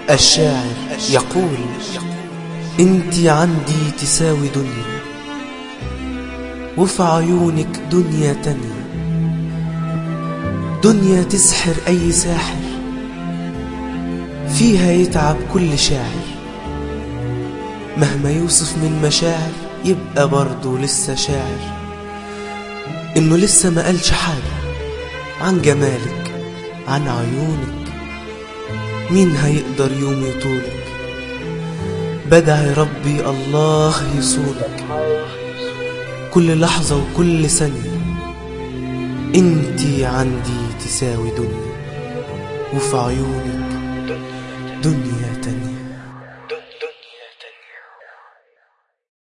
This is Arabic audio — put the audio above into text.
الشاعر يقول: انتي عندي تساوي دنيا، وفي عيونك دنيا تانية، دنيا تسحر أي ساحر، فيها يتعب كل شاعر، مهما يوصف من مشاعر يبقى برضو لسه شاعر، إنه لسه ما قالش حاجة عن جمالك، عن عيونك. مين هيقدر يوم يطولك؟ بدعي ربي الله يصونك كل لحظة وكل ثانية. انتي عندي تساوي دنيا، وفي عيونك دنيا